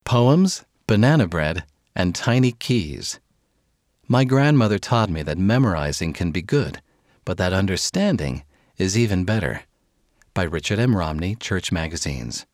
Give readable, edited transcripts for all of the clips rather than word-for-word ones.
Poems, Banana Bread, and Tiny Keys. My grandmother taught me that memorizing can be good, but that understanding is even better. By Richard M. Romney, Church Magazines.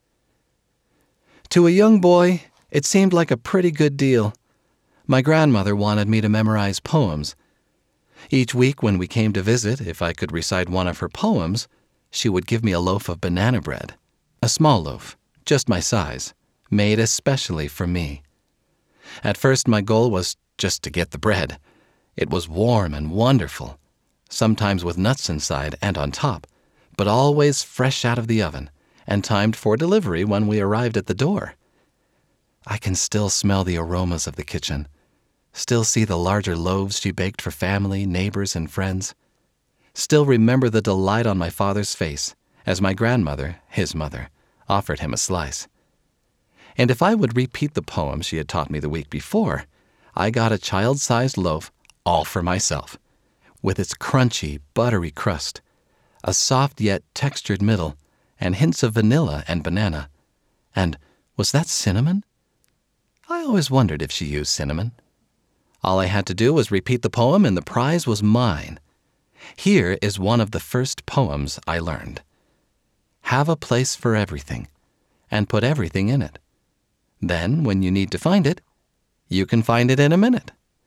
To a young boy, it seemed like a pretty good deal. My grandmother wanted me to memorize poems. Each week when we came to visit, if I could recite one of her poems, she would give me a loaf of banana bread, a small loaf, just my size, made especially for me. At first my goal was just to get the bread. It was warm and wonderful, sometimes with nuts inside and on top, but always fresh out of the oven and timed for delivery when we arrived at the door. I can still smell the aromas of the kitchen, still see the larger loaves she baked for family, neighbors, and friends, still remember the delight on my father's face as my grandmother, his mother, offered him a slice. And if I would repeat the poem she had taught me the week before, I got a child-sized loaf all for myself, with its crunchy, buttery crust, a soft yet textured middle, and hints of vanilla and banana. And was that cinnamon? I always wondered if she used cinnamon. All I had to do was repeat the poem and the prize was mine. Here is one of the first poems I learned. Have a place for everything, and put everything in it. Then, when you need to find it, you can find it in a minute.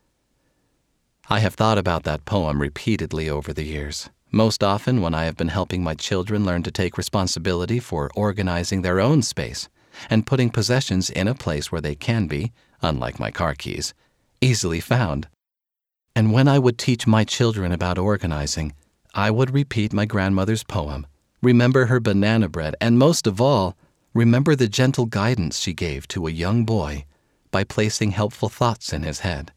I have thought about that poem repeatedly over the years, most often when I have been helping my children learn to take responsibility for organizing their own space and putting possessions in a place where they can be, unlike my car keys, easily found. And when I would teach my children about organizing, I would repeat my grandmother's poem, remember her banana bread, and most of all, remember the gentle guidance she gave to a young boy by placing helpful thoughts in his head.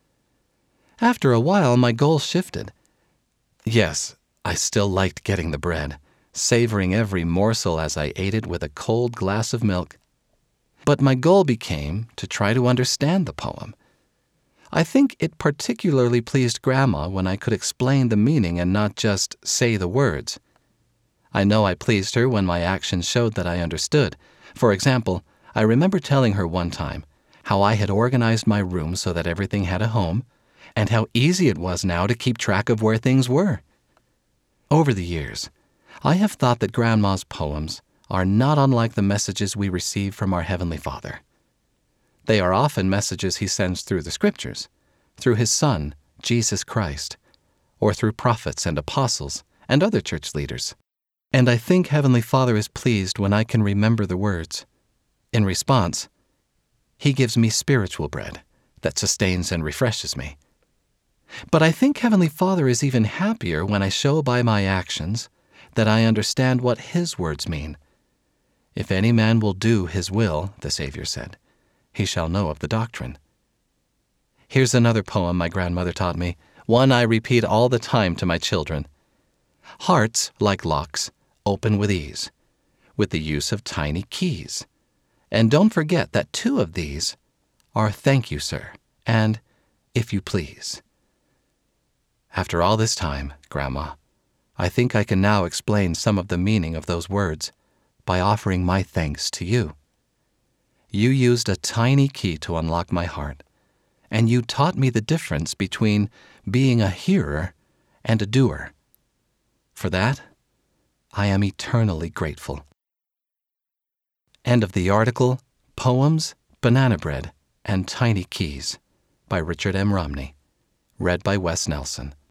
After a while, my goal shifted. Yes, I still liked getting the bread, savoring every morsel as I ate it with a cold glass of milk. But my goal became to try to understand the poem. I think it particularly pleased Grandma when I could explain the meaning and not just say the words. I know I pleased her when my actions showed that I understood. For example, I remember telling her one time how I had organized my room so that everything had a home, and how easy it was now to keep track of where things were. Over the years, I have thought that Grandma's poems are not unlike the messages we receive from our Heavenly Father. They are often messages He sends through the Scriptures, through His Son, Jesus Christ, or through prophets and apostles and other church leaders. And I think Heavenly Father is pleased when I can remember the words. In response, He gives me spiritual bread that sustains and refreshes me. But I think Heavenly Father is even happier when I show by my actions that I understand what His words mean. If any man will do His will, the Savior said, he shall know of the doctrine. Here's another poem my grandmother taught me, one I repeat all the time to my children. Hearts, like locks, open with ease, with the use of tiny keys. And don't forget that 2 of these are thank you, sir, and if you please. After all this time, Grandma, I think I can now explain some of the meaning of those words by offering my thanks to you. You used a tiny key to unlock my heart, and you taught me the difference between being a hearer and a doer. For that, I am eternally grateful. End of the article, Poems, Banana Bread, and Tiny Keys by Richard M. Romney. Read by Wes Nelson.